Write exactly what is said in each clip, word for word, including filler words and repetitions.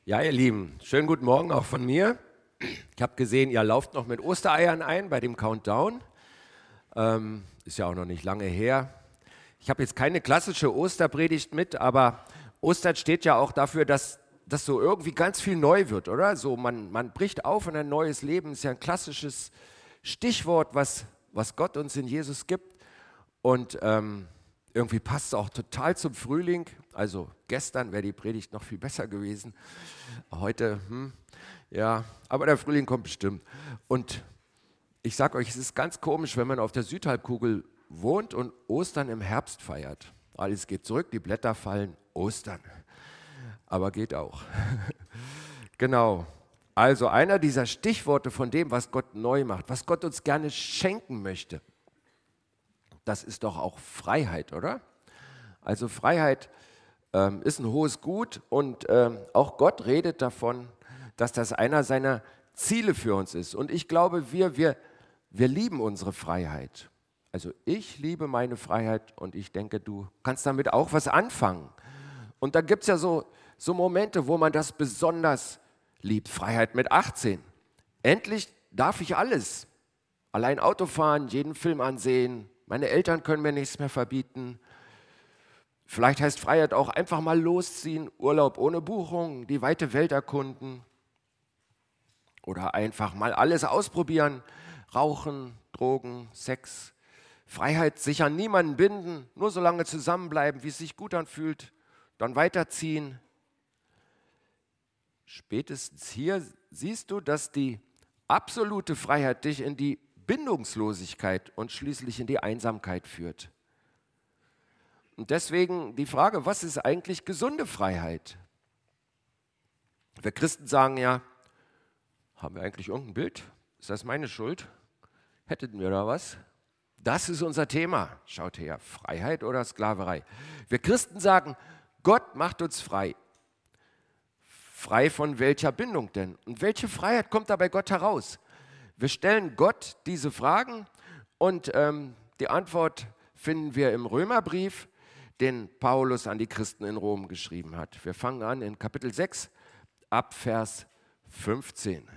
Ja, ihr Lieben, schönen guten Morgen auch von mir. Ich habe gesehen, ihr lauft noch mit Ostereiern ein bei dem Countdown. Ähm, ist ja auch noch nicht lange her. Ich habe jetzt keine klassische Osterpredigt mit, aber Ostern steht ja auch dafür, dass das so irgendwie ganz viel neu wird, oder? So, man, man bricht auf in ein neues Leben. Ist ja ein klassisches Stichwort, was, was Gott uns in Jesus gibt. Und ähm, irgendwie passt es auch total zum Frühling. Also gestern wäre die Predigt noch viel besser gewesen. Heute, hm, ja, aber der Frühling kommt bestimmt. Und ich sage euch, es ist ganz komisch, wenn man auf der Südhalbkugel wohnt und Ostern im Herbst feiert. Alles geht zurück, die Blätter fallen, Ostern. Aber geht auch. Genau. Also einer dieser Stichworte von dem, was Gott neu macht, was Gott uns gerne schenken möchte, das ist doch auch Freiheit, oder? Also Freiheit ähm, ist ein hohes Gut und ähm, auch Gott redet davon, dass das einer seiner Ziele für uns ist. Und ich glaube, wir, wir, wir lieben unsere Freiheit. Also ich liebe meine Freiheit und ich denke, du kannst damit auch was anfangen. Und da gibt es ja so, so Momente, wo man das besonders liebt. Freiheit mit achtzehn. Endlich darf ich alles. Allein Auto fahren, jeden Film ansehen. Meine Eltern können mir nichts mehr verbieten. Vielleicht heißt Freiheit auch einfach mal losziehen, Urlaub ohne Buchung, die weite Welt erkunden. Oder einfach mal alles ausprobieren, Rauchen, Drogen, Sex. Freiheit, sich an niemanden binden, nur so lange zusammenbleiben, wie es sich gut anfühlt, dann weiterziehen. Spätestens hier siehst du, dass die absolute Freiheit dich in die Bindungslosigkeit und schließlich in die Einsamkeit führt. Und deswegen die Frage, was ist eigentlich gesunde Freiheit? Wir Christen sagen ja, haben wir eigentlich irgendein Bild? Ist das meine Schuld? Hättet ihr da was? Das ist unser Thema. Schaut her, Freiheit oder Sklaverei? Wir Christen sagen, Gott macht uns frei. Frei von welcher Bindung denn? Und welche Freiheit kommt da bei Gott heraus? Wir stellen Gott diese Fragen und ähm, die Antwort finden wir im Römerbrief, den Paulus an die Christen in Rom geschrieben hat. Wir fangen an in Kapitel sechs, ab Vers fünfzehn.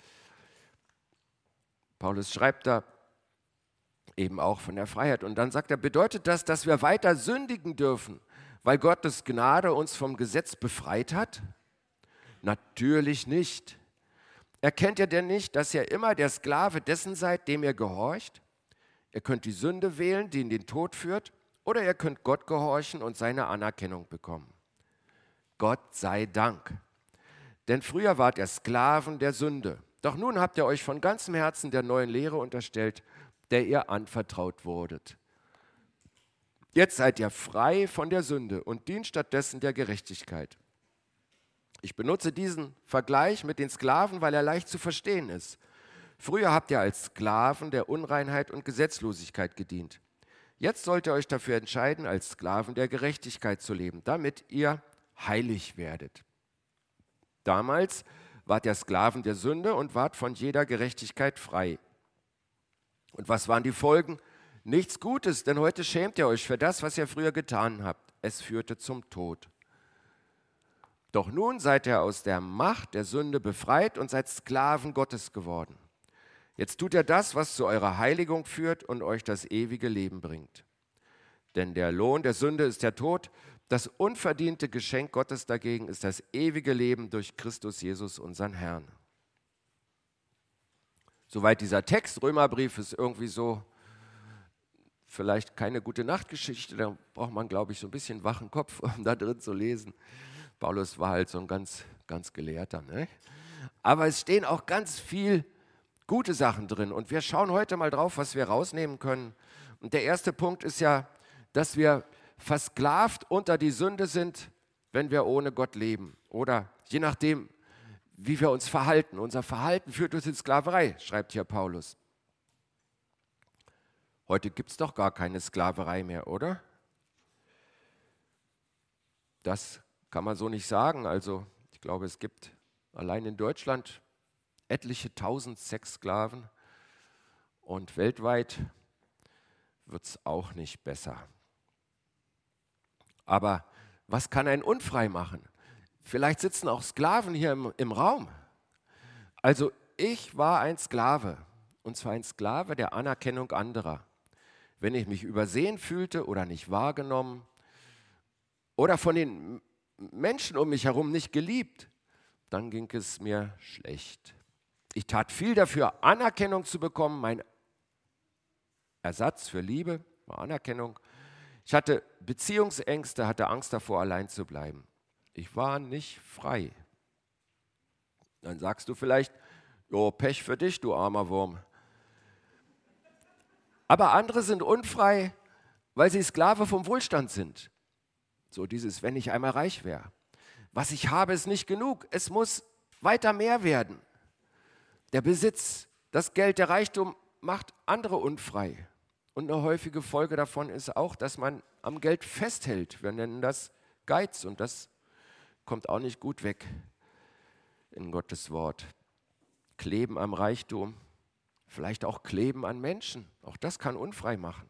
Paulus schreibt da eben auch von der Freiheit. Und dann sagt er, bedeutet das, dass wir weiter sündigen dürfen, weil Gottes Gnade uns vom Gesetz befreit hat? Natürlich nicht. Erkennt ihr denn nicht, dass ihr immer der Sklave dessen seid, dem ihr gehorcht? Ihr könnt die Sünde wählen, die in den Tod führt, oder ihr könnt Gott gehorchen und seine Anerkennung bekommen. Gott sei Dank. Denn früher wart ihr Sklaven der Sünde. Doch nun habt ihr euch von ganzem Herzen der neuen Lehre unterstellt, der ihr anvertraut wurdet. Jetzt seid ihr frei von der Sünde und dient stattdessen der Gerechtigkeit. Ich benutze diesen Vergleich mit den Sklaven, weil er leicht zu verstehen ist. Früher habt ihr als Sklaven der Unreinheit und Gesetzlosigkeit gedient. Jetzt sollt ihr euch dafür entscheiden, als Sklaven der Gerechtigkeit zu leben, damit ihr heilig werdet. Damals wart ihr Sklaven der Sünde und wart von jeder Gerechtigkeit frei. Und was waren die Folgen? Nichts Gutes, denn heute schämt ihr euch für das, was ihr früher getan habt. Es führte zum Tod. Doch nun seid ihr aus der Macht der Sünde befreit und seid Sklaven Gottes geworden. Jetzt tut ihr das, was zu eurer Heiligung führt und euch das ewige Leben bringt. Denn der Lohn der Sünde ist der Tod, das unverdiente Geschenk Gottes dagegen ist das ewige Leben durch Christus Jesus, unseren Herrn. Soweit dieser Text, Römerbrief ist irgendwie so, vielleicht keine gute Nachtgeschichte, da braucht man, glaube ich, so ein bisschen wachen Kopf, um da drin zu lesen. Paulus war halt so ein ganz, ganz Gelehrter, ne? Aber es stehen auch ganz viel gute Sachen drin und wir schauen heute mal drauf, was wir rausnehmen können. Und der erste Punkt ist ja, dass wir versklavt unter die Sünde sind, wenn wir ohne Gott leben. Oder je nachdem, wie wir uns verhalten. Unser Verhalten führt uns in Sklaverei, schreibt hier Paulus. Heute gibt es doch gar keine Sklaverei mehr, oder? Das kann man so nicht sagen. Also ich glaube, es gibt allein in Deutschland etliche tausend Sexsklaven und weltweit wird es auch nicht besser. Aber was kann einen unfrei machen? Vielleicht sitzen auch Sklaven hier im, im Raum. Also ich war ein Sklave, und zwar ein Sklave der Anerkennung anderer. Wenn ich mich übersehen fühlte oder nicht wahrgenommen oder von den Menschen um mich herum nicht geliebt, dann ging es mir schlecht. Ich tat viel dafür, Anerkennung zu bekommen, mein Ersatz für Liebe war Anerkennung. Ich hatte Beziehungsängste, hatte Angst davor, allein zu bleiben. Ich war nicht frei. Dann sagst du vielleicht, jo, Pech für dich, du armer Wurm. Aber andere sind unfrei, weil sie Sklave vom Wohlstand sind. So dieses, wenn ich einmal reich wäre. Was ich habe, ist nicht genug. Es muss weiter mehr werden. Der Besitz, das Geld, der Reichtum macht andere unfrei. Und eine häufige Folge davon ist auch, dass man am Geld festhält. Wir nennen das Geiz und das kommt auch nicht gut weg in Gottes Wort. Kleben am Reichtum, vielleicht auch Kleben an Menschen. Auch das kann unfrei machen.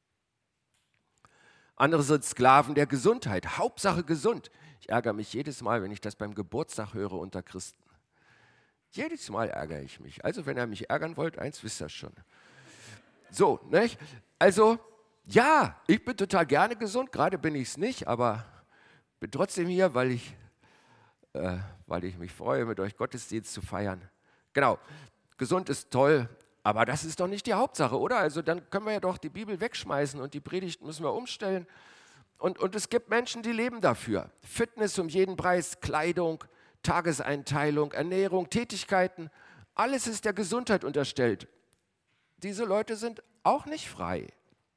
Andere sind Sklaven der Gesundheit. Hauptsache gesund. Ich ärgere mich jedes Mal, wenn ich das beim Geburtstag höre unter Christen. Jedes Mal ärgere ich mich. Also wenn ihr mich ärgern wollt, eins wisst ihr schon. So, nicht? Also, ja, ich bin total gerne gesund. Gerade bin ich es nicht, aber bin trotzdem hier, weil ich, äh, weil ich mich freue, mit euch Gottesdienst zu feiern. Genau, gesund ist toll, aber das ist doch nicht die Hauptsache, oder? Also dann können wir ja doch die Bibel wegschmeißen und die Predigt müssen wir umstellen. Und, und es gibt Menschen, die leben dafür. Fitness um jeden Preis, Kleidung, Tageseinteilung, Ernährung, Tätigkeiten, alles ist der Gesundheit unterstellt. Diese Leute sind auch nicht frei.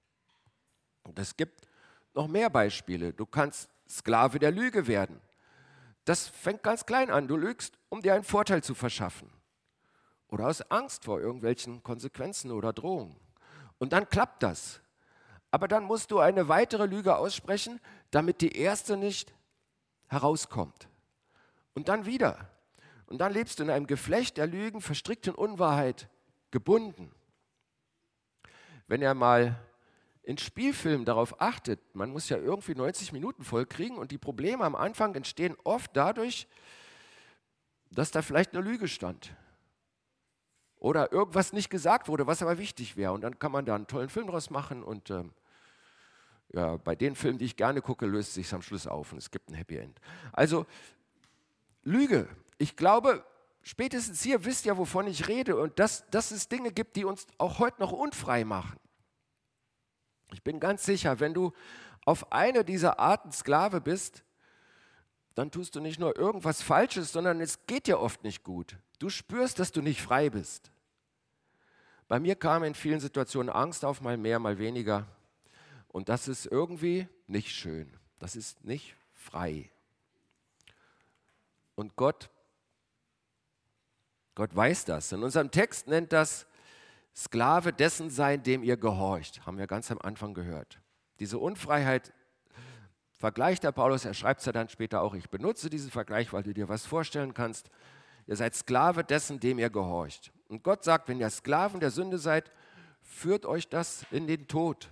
Und es gibt noch mehr Beispiele. Du kannst Sklave der Lüge werden. Das fängt ganz klein an. Du lügst, um dir einen Vorteil zu verschaffen. Oder aus Angst vor irgendwelchen Konsequenzen oder Drohungen. Und dann klappt das. Aber dann musst du eine weitere Lüge aussprechen, damit die erste nicht herauskommt. Und dann wieder. Und dann lebst du in einem Geflecht der Lügen, verstrickt in Unwahrheit, gebunden. Wenn ihr mal in Spielfilmen darauf achtet, man muss ja irgendwie neunzig Minuten voll kriegen und die Probleme am Anfang entstehen oft dadurch, dass da vielleicht eine Lüge stand. Oder irgendwas nicht gesagt wurde, was aber wichtig wäre. Und dann kann man da einen tollen Film draus machen. Und ähm, ja, bei den Filmen, die ich gerne gucke, löst sich am Schluss auf und es gibt ein Happy End. Also Lüge. Ich glaube, spätestens hier wisst ihr, wovon ich rede. Und dass, dass es Dinge gibt, die uns auch heute noch unfrei machen. Ich bin ganz sicher, wenn du auf eine dieser Arten Sklave bist, dann tust du nicht nur irgendwas Falsches, sondern es geht dir oft nicht gut. Du spürst, dass du nicht frei bist. Bei mir kam in vielen Situationen Angst auf, mal mehr, mal weniger. Und das ist irgendwie nicht schön. Das ist nicht frei. Und Gott, Gott weiß das. In unserem Text nennt das Sklave dessen sein, dem ihr gehorcht. Haben wir ganz am Anfang gehört. Diese Unfreiheit vergleicht der Paulus, er schreibt es ja dann später auch. Ich benutze diesen Vergleich, weil du dir was vorstellen kannst. Ihr seid Sklave dessen, dem ihr gehorcht. Und Gott sagt, wenn ihr Sklaven der Sünde seid, führt euch das in den Tod.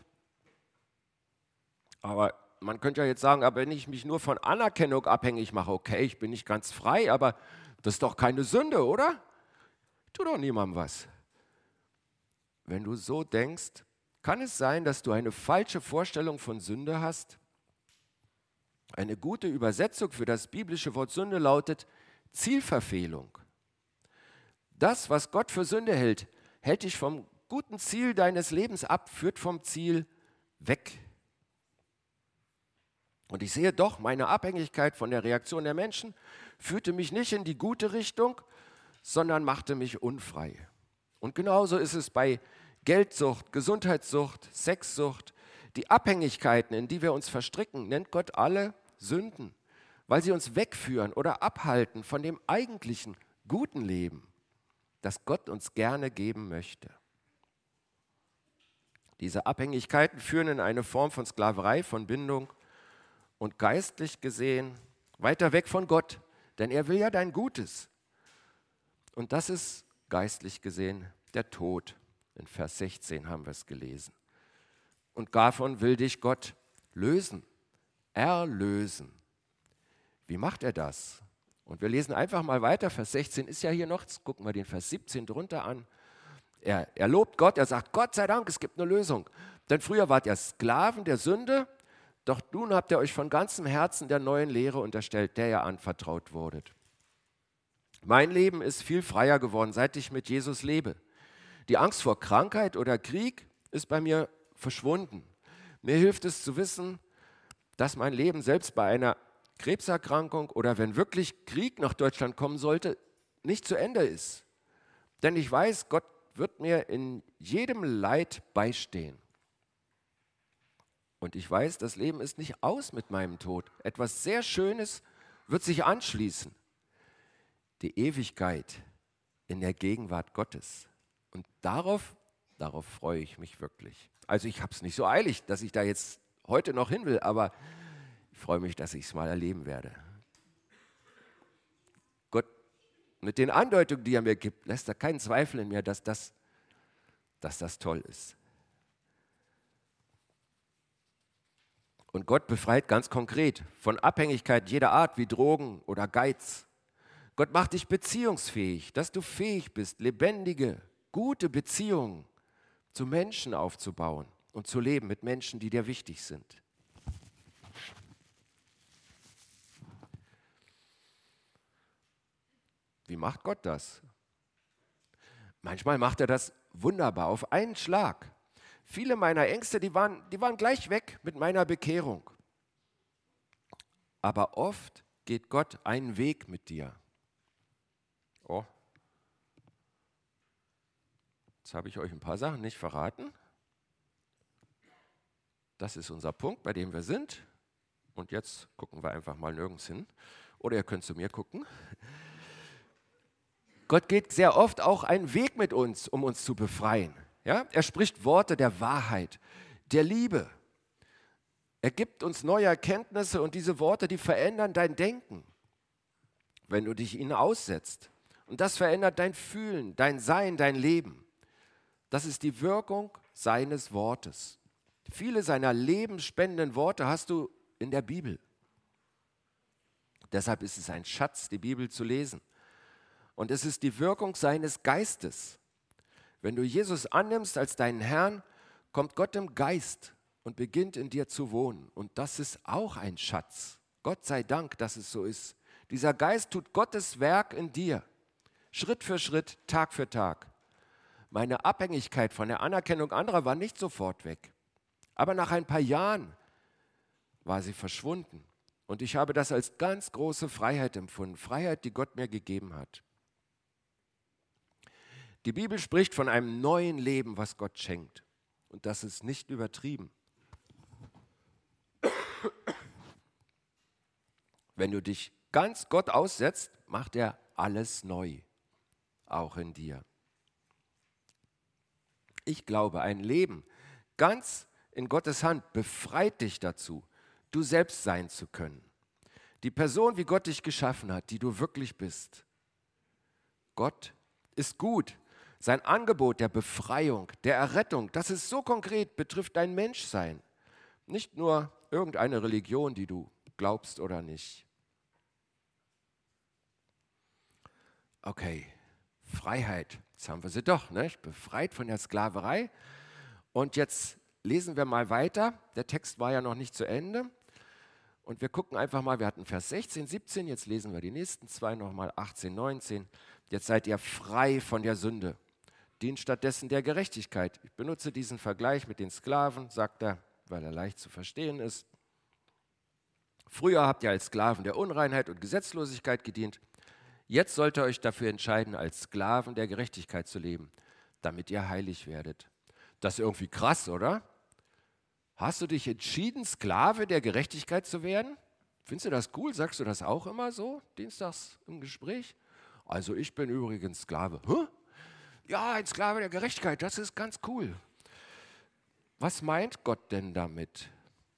Aber man könnte ja jetzt sagen, aber wenn ich mich nur von Anerkennung abhängig mache, okay, ich bin nicht ganz frei, aber das ist doch keine Sünde, oder? Tu doch niemandem was. Wenn du so denkst, kann es sein, dass du eine falsche Vorstellung von Sünde hast? Eine gute Übersetzung für das biblische Wort Sünde lautet Zielverfehlung. Das, was Gott für Sünde hält, hält dich vom guten Ziel deines Lebens ab, führt vom Ziel weg. Und ich sehe doch, meine Abhängigkeit von der Reaktion der Menschen führte mich nicht in die gute Richtung, sondern machte mich unfrei. Und genauso ist es bei Geldsucht, Gesundheitssucht, Sexsucht. Die Abhängigkeiten, in die wir uns verstricken, nennt Gott alle Sünden, weil sie uns wegführen oder abhalten von dem eigentlichen guten Leben, das Gott uns gerne geben möchte. Diese Abhängigkeiten führen in eine Form von Sklaverei, von Bindung und geistlich gesehen weiter weg von Gott, denn er will ja dein Gutes. Und das ist geistlich gesehen der Tod. In Vers sechzehn haben wir es gelesen. Und davon will dich Gott lösen, erlösen. Wie macht er das? Und wir lesen einfach mal weiter, Vers sechzehn ist ja hier noch, jetzt gucken wir den Vers siebzehn drunter an. Er, er lobt Gott, er sagt, Gott sei Dank, es gibt eine Lösung. Denn früher wart ihr Sklaven der Sünde, doch nun habt ihr euch von ganzem Herzen der neuen Lehre unterstellt, der ihr anvertraut wurdet. Mein Leben ist viel freier geworden, seit ich mit Jesus lebe. Die Angst vor Krankheit oder Krieg ist bei mir verschwunden. Mir hilft es zu wissen, dass mein Leben selbst bei einer Krebserkrankung oder wenn wirklich Krieg nach Deutschland kommen sollte, nicht zu Ende ist. Denn ich weiß, Gott wird mir in jedem Leid beistehen. Und ich weiß, das Leben ist nicht aus mit meinem Tod. Etwas sehr Schönes wird sich anschließen. Die Ewigkeit in der Gegenwart Gottes. Und darauf, darauf freue ich mich wirklich. Also ich habe es nicht so eilig, dass ich da jetzt heute noch hin will, aber ich freue mich, dass ich es mal erleben werde. Gott, mit den Andeutungen, die er mir gibt, lässt er keinen Zweifel in mir, dass das, dass das toll ist. Und Gott befreit ganz konkret von Abhängigkeit jeder Art wie Drogen oder Geiz. Gott macht dich beziehungsfähig, dass du fähig bist, lebendige, gute Beziehungen zu Menschen aufzubauen und zu leben mit Menschen, die dir wichtig sind. Wie macht Gott das? Manchmal macht er das wunderbar, auf einen Schlag. Viele meiner Ängste, die waren, die waren gleich weg mit meiner Bekehrung. Aber oft geht Gott einen Weg mit dir. Oh, jetzt habe ich euch ein paar Sachen nicht verraten. Das ist unser Punkt, bei dem wir sind. Und jetzt gucken wir einfach mal nirgends hin. Oder ihr könnt zu mir gucken. Gott geht sehr oft auch einen Weg mit uns, um uns zu befreien. Ja? Er spricht Worte der Wahrheit, der Liebe. Er gibt uns neue Erkenntnisse und diese Worte, die verändern dein Denken, wenn du dich ihnen aussetzt. Und das verändert dein Fühlen, dein Sein, dein Leben. Das ist die Wirkung seines Wortes. Viele seiner lebensspendenden Worte hast du in der Bibel. Deshalb ist es ein Schatz, die Bibel zu lesen. Und es ist die Wirkung seines Geistes. Wenn du Jesus annimmst als deinen Herrn, kommt Gott im Geist und beginnt in dir zu wohnen. Und das ist auch ein Schatz. Gott sei Dank, dass es so ist. Dieser Geist tut Gottes Werk in dir. Schritt für Schritt, Tag für Tag. Meine Abhängigkeit von der Anerkennung anderer war nicht sofort weg. Aber nach ein paar Jahren war sie verschwunden. Und ich habe das als ganz große Freiheit empfunden. Freiheit, die Gott mir gegeben hat. Die Bibel spricht von einem neuen Leben, was Gott schenkt. Und das ist nicht übertrieben. Wenn du dich ganz Gott aussetzt, macht er alles neu, auch in dir. Ich glaube, ein Leben ganz in Gottes Hand befreit dich dazu, du selbst sein zu können. Die Person, wie Gott dich geschaffen hat, die du wirklich bist. Gott ist gut. Sein Angebot der Befreiung, der Errettung, das ist so konkret, betrifft dein Menschsein. Nicht nur irgendeine Religion, die du glaubst oder nicht. Okay, Freiheit, jetzt haben wir sie doch, ne? Befreit von der Sklaverei. Und jetzt lesen wir mal weiter. Der Text war ja noch nicht zu Ende. Und wir gucken einfach mal, wir hatten Vers sechzehn, siebzehn, jetzt lesen wir die nächsten zwei nochmal, achtzehn, neunzehn. Jetzt seid ihr frei von der Sünde. Dient stattdessen der Gerechtigkeit. Ich benutze diesen Vergleich mit den Sklaven, sagt er, weil er leicht zu verstehen ist. Früher habt ihr als Sklaven der Unreinheit und Gesetzlosigkeit gedient. Jetzt sollt ihr euch dafür entscheiden, als Sklaven der Gerechtigkeit zu leben, damit ihr heilig werdet. Das ist irgendwie krass, oder? Hast du dich entschieden, Sklave der Gerechtigkeit zu werden? Findest du das cool? Sagst du das auch immer so, dienstags im Gespräch? Also ich bin übrigens Sklave. Hä? Ja, ein Sklave der Gerechtigkeit, das ist ganz cool. Was meint Gott denn damit?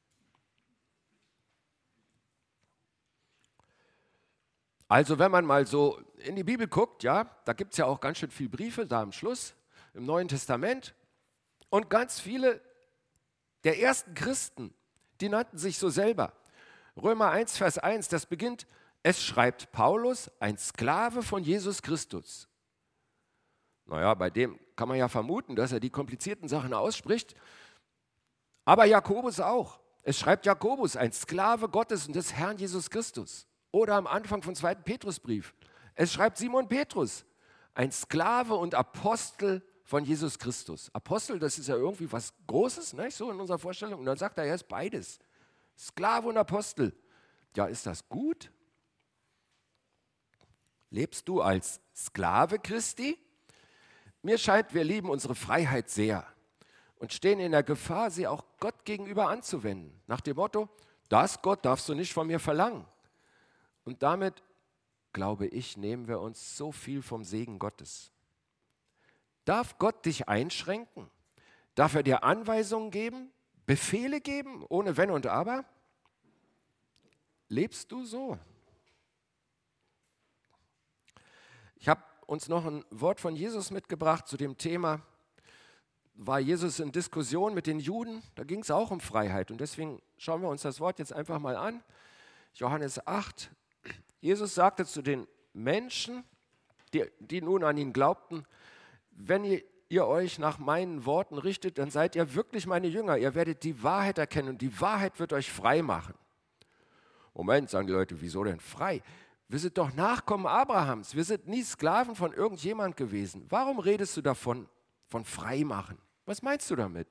Also wenn man mal so in die Bibel guckt, ja, da gibt es ja auch ganz schön viele Briefe, da am Schluss, im Neuen Testament. Und ganz viele der ersten Christen, die nannten sich so selber. Römer eins, Vers eins, das beginnt, es schreibt Paulus, ein Sklave von Jesus Christus. Naja, bei dem kann man ja vermuten, dass er die komplizierten Sachen ausspricht, aber Jakobus auch. Es schreibt Jakobus, ein Sklave Gottes und des Herrn Jesus Christus. Oder am Anfang vom zweiten Petrusbrief. Es schreibt Simon Petrus, ein Sklave und Apostel von Jesus Christus. Apostel, das ist ja irgendwie was Großes, nicht? So in unserer Vorstellung. Und dann sagt er, er ist beides. Sklave und Apostel. Ja, ist das gut? Lebst du als Sklave Christi? Mir scheint, wir lieben unsere Freiheit sehr und stehen in der Gefahr, sie auch Gott gegenüber anzuwenden. Nach dem Motto, das Gott darfst du nicht von mir verlangen. Und damit, glaube ich, nehmen wir uns so viel vom Segen Gottes. Darf Gott dich einschränken? Darf er dir Anweisungen geben, Befehle geben, ohne Wenn und Aber? Lebst du so? Ich habe uns noch ein Wort von Jesus mitgebracht zu dem Thema. War Jesus in Diskussion mit den Juden? Da ging es auch um Freiheit. Und deswegen schauen wir uns das Wort jetzt einfach mal an. Johannes acht. Jesus sagte zu den Menschen, die, die nun an ihn glaubten, wenn ihr, ihr euch nach meinen Worten richtet, dann seid ihr wirklich meine Jünger. Ihr werdet die Wahrheit erkennen und die Wahrheit wird euch frei machen. Moment, sagen die Leute, wieso denn frei? Wir sind doch Nachkommen Abrahams. Wir sind nie Sklaven von irgendjemand gewesen. Warum redest du davon, von frei machen? Was meinst du damit?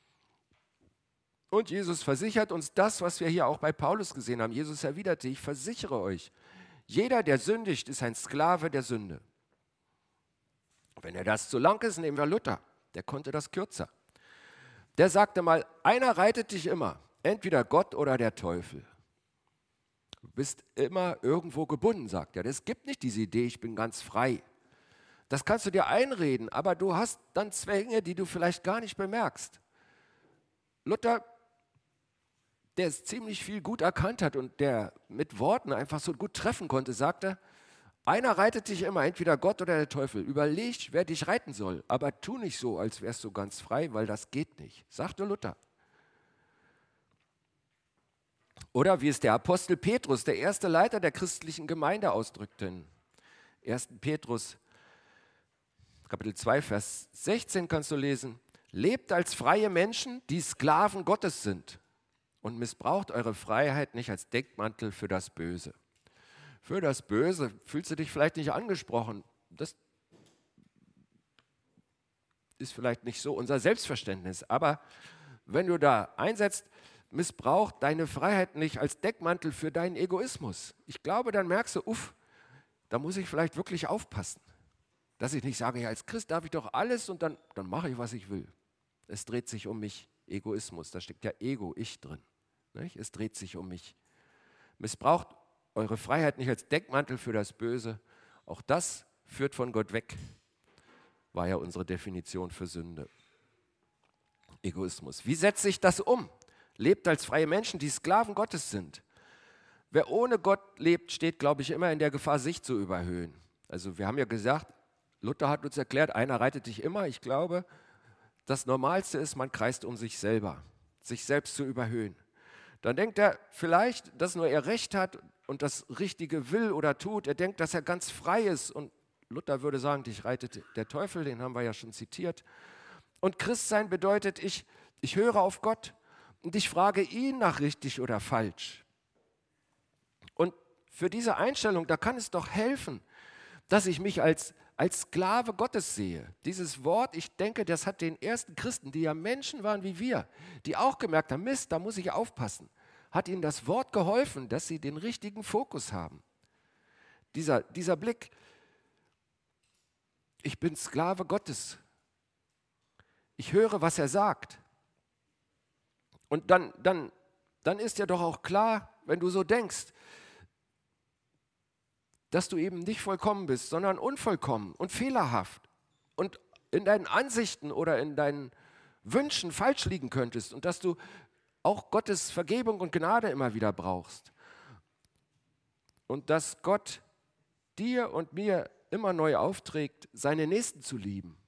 Und Jesus versichert uns das, was wir hier auch bei Paulus gesehen haben. Jesus erwiderte, ich versichere euch, jeder, der sündigt, ist ein Sklave der Sünde. Wenn er das zu lang ist, nehmen wir Luther. Der konnte das kürzer. Der sagte mal, einer reitet dich immer, entweder Gott oder der Teufel. Du bist immer irgendwo gebunden, sagt er. Es gibt nicht diese Idee, ich bin ganz frei. Das kannst du dir einreden, aber du hast dann Zwänge, die du vielleicht gar nicht bemerkst. Luther, der es ziemlich viel gut erkannt hat und der mit Worten einfach so gut treffen konnte, sagte, einer reitet dich immer, entweder Gott oder der Teufel. Überleg, wer dich reiten soll, aber tu nicht so, als wärst du ganz frei, weil das geht nicht, sagte Luther. Oder wie es der Apostel Petrus, der erste Leiter der christlichen Gemeinde, ausdrückte. In ersten Petrus, Kapitel zwei, Vers sechzehn kannst du lesen, lebt als freie Menschen, die Sklaven Gottes sind und missbraucht eure Freiheit nicht als Deckmantel für das Böse. Für das Böse fühlst du dich vielleicht nicht angesprochen. Das ist vielleicht nicht so unser Selbstverständnis, aber wenn du da einsetzt, missbraucht deine Freiheit nicht als Deckmantel für deinen Egoismus. Ich glaube, dann merkst du, uff, da muss ich vielleicht wirklich aufpassen. Dass ich nicht sage, ja, als Christ darf ich doch alles und dann, dann mache ich, was ich will. Es dreht sich um mich, Egoismus, da steckt ja Ego, ich drin. Nicht? Es dreht sich um mich. Missbraucht eure Freiheit nicht als Deckmantel für das Böse. Auch das führt von Gott weg, war ja unsere Definition für Sünde. Egoismus. Wie setze ich das um? Lebt als freie Menschen, die Sklaven Gottes sind. Wer ohne Gott lebt, steht, glaube ich, immer in der Gefahr, sich zu überhöhen. Also wir haben ja gesagt, Luther hat uns erklärt, einer reitet dich immer. Ich glaube, das Normalste ist, man kreist um sich selber, sich selbst zu überhöhen. Dann denkt er vielleicht, dass nur er Recht hat und das Richtige will oder tut. Er denkt, dass er ganz frei ist. Und Luther würde sagen, dich reitet der Teufel, den haben wir ja schon zitiert. Und Christsein bedeutet, ich, ich höre auf Gott und ich frage ihn nach richtig oder falsch. Und für diese Einstellung, da kann es doch helfen, dass ich mich als, als Sklave Gottes sehe. Dieses Wort, ich denke, das hat den ersten Christen, die ja Menschen waren wie wir, die auch gemerkt haben, Mist, da muss ich aufpassen, hat ihnen das Wort geholfen, dass sie den richtigen Fokus haben. Dieser, dieser Blick, ich bin Sklave Gottes. Ich höre, was er sagt. Und dann, dann, dann ist ja doch auch klar, wenn du so denkst, dass du eben nicht vollkommen bist, sondern unvollkommen und fehlerhaft und in deinen Ansichten oder in deinen Wünschen falsch liegen könntest und dass du auch Gottes Vergebung und Gnade immer wieder brauchst. Und dass Gott dir und mir immer neu aufträgt, seine Nächsten zu lieben.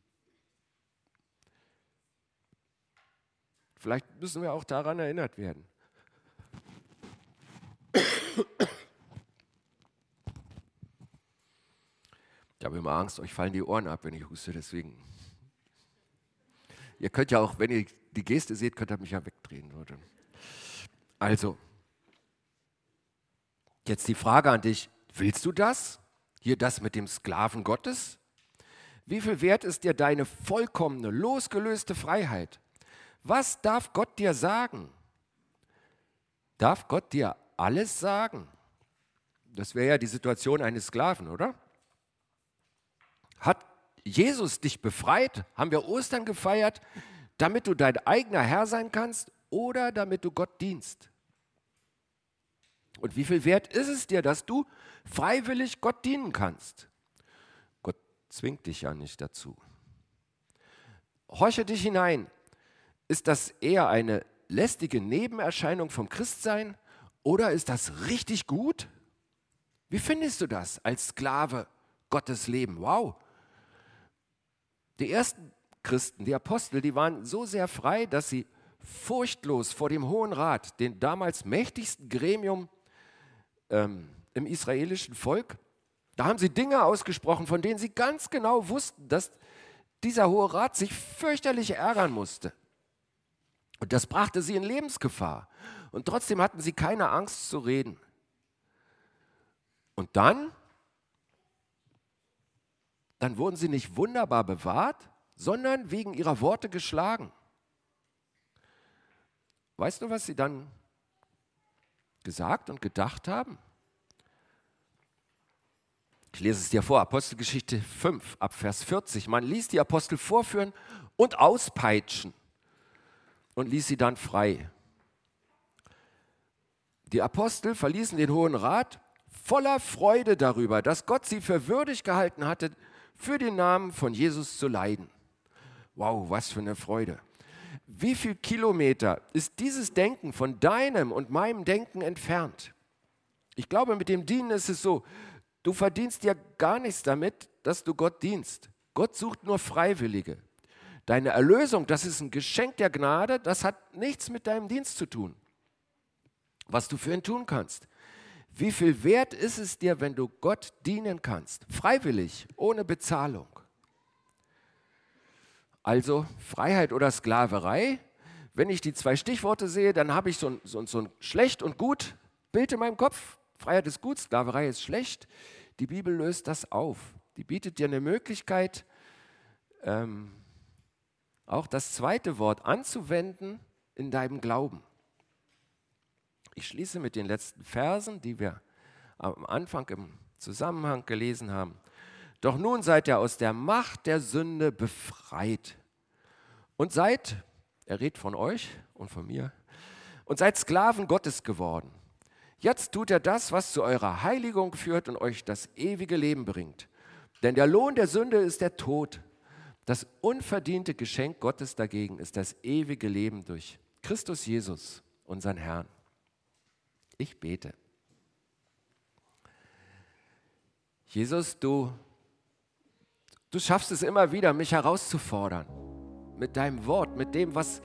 Vielleicht müssen wir auch daran erinnert werden. habe immer Angst, euch fallen die Ohren ab, wenn ich huste, deswegen. Ihr könnt ja auch, wenn ihr die Geste seht, könnt ihr mich ja wegdrehen, Leute. Also, jetzt die Frage an dich, willst du das? Hier das mit dem Sklaven Gottes? Wie viel wert ist dir deine vollkommene, losgelöste Freiheit? Was darf Gott dir sagen? Darf Gott dir alles sagen? Das wäre ja die Situation eines Sklaven, oder? Hat Jesus dich befreit? Haben wir Ostern gefeiert, damit du dein eigener Herr sein kannst oder damit du Gott dienst? Und wie viel wert ist es dir, dass du freiwillig Gott dienen kannst? Gott zwingt dich ja nicht dazu. Horche dich hinein. Ist das eher eine lästige Nebenerscheinung vom Christsein oder ist das richtig gut? Wie findest du das als Sklave Gottes Leben? Wow! Die ersten Christen, die Apostel, die waren so sehr frei, dass sie furchtlos vor dem Hohen Rat, dem damals mächtigsten Gremium ähm, im israelischen Volk, da haben sie Dinge ausgesprochen, von denen sie ganz genau wussten, dass dieser Hohe Rat sich fürchterlich ärgern musste. Und das brachte sie in Lebensgefahr. Und trotzdem hatten sie keine Angst zu reden. Und dann, dann wurden sie nicht wunderbar bewahrt, sondern wegen ihrer Worte geschlagen. Weißt du, was sie dann gesagt und gedacht haben? Ich lese es dir vor, Apostelgeschichte fünf, ab Vers vierzig. Man ließ die Apostel vorführen und auspeitschen und ließ sie dann frei. Die Apostel verließen den Hohen Rat voller Freude darüber, dass Gott sie für würdig gehalten hatte, für den Namen von Jesus zu leiden. Wow, was für eine Freude. Wie viel Kilometer ist dieses Denken von deinem und meinem Denken entfernt? Ich glaube, mit dem Dienen ist es so, du verdienst ja gar nichts damit, dass du Gott dienst. Gott sucht nur Freiwillige. Deine Erlösung, das ist ein Geschenk der Gnade, das hat nichts mit deinem Dienst zu tun, was du für ihn tun kannst. Wie viel wert ist es dir, wenn du Gott dienen kannst? Freiwillig, ohne Bezahlung. Also Freiheit oder Sklaverei. Wenn ich die zwei Stichworte sehe, dann habe ich so ein, so, ein, so ein schlecht und gut Bild in meinem Kopf. Freiheit ist gut, Sklaverei ist schlecht. Die Bibel löst das auf. Die bietet dir eine Möglichkeit, ähm, auch das zweite Wort anzuwenden in deinem Glauben. Ich schließe mit den letzten Versen, die wir am Anfang im Zusammenhang gelesen haben. Doch nun seid ihr aus der Macht der Sünde befreit und seid, er redet von euch und von mir, und seid Sklaven Gottes geworden. Jetzt tut er das, was zu eurer Heiligung führt und euch das ewige Leben bringt. Denn der Lohn der Sünde ist der Tod. Das unverdiente Geschenk Gottes dagegen ist das ewige Leben durch Christus Jesus, unseren Herrn. Ich bete. Jesus, du, du schaffst es immer wieder, mich herauszufordern. Mit deinem Wort, mit dem, was,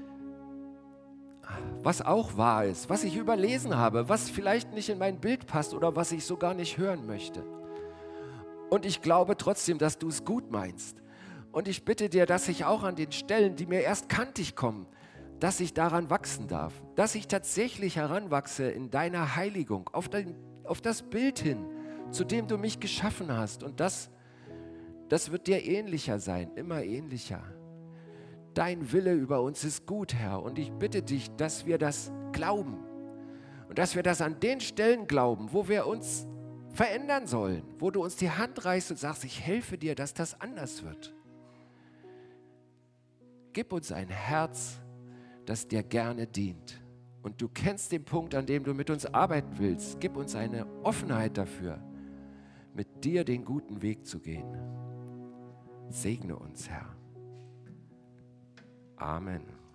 was auch wahr ist, was ich überlesen habe, was vielleicht nicht in mein Bild passt oder was ich so gar nicht hören möchte. Und ich glaube trotzdem, dass du es gut meinst. Und ich bitte dir, dass ich auch an den Stellen, die mir erst kantig kommen, dass ich daran wachsen darf, dass ich tatsächlich heranwachse in deiner Heiligung, auf, dein, auf das Bild hin, zu dem du mich geschaffen hast. Und das, das wird dir ähnlicher sein, immer ähnlicher. Dein Wille über uns ist gut, Herr. Und ich bitte dich, dass wir das glauben. Und dass wir das an den Stellen glauben, wo wir uns verändern sollen, wo du uns die Hand reichst und sagst, ich helfe dir, dass das anders wird. Gib uns ein Herz, das dir gerne dient. Und du kennst den Punkt, an dem du mit uns arbeiten willst. Gib uns eine Offenheit dafür, mit dir den guten Weg zu gehen. Segne uns, Herr. Amen.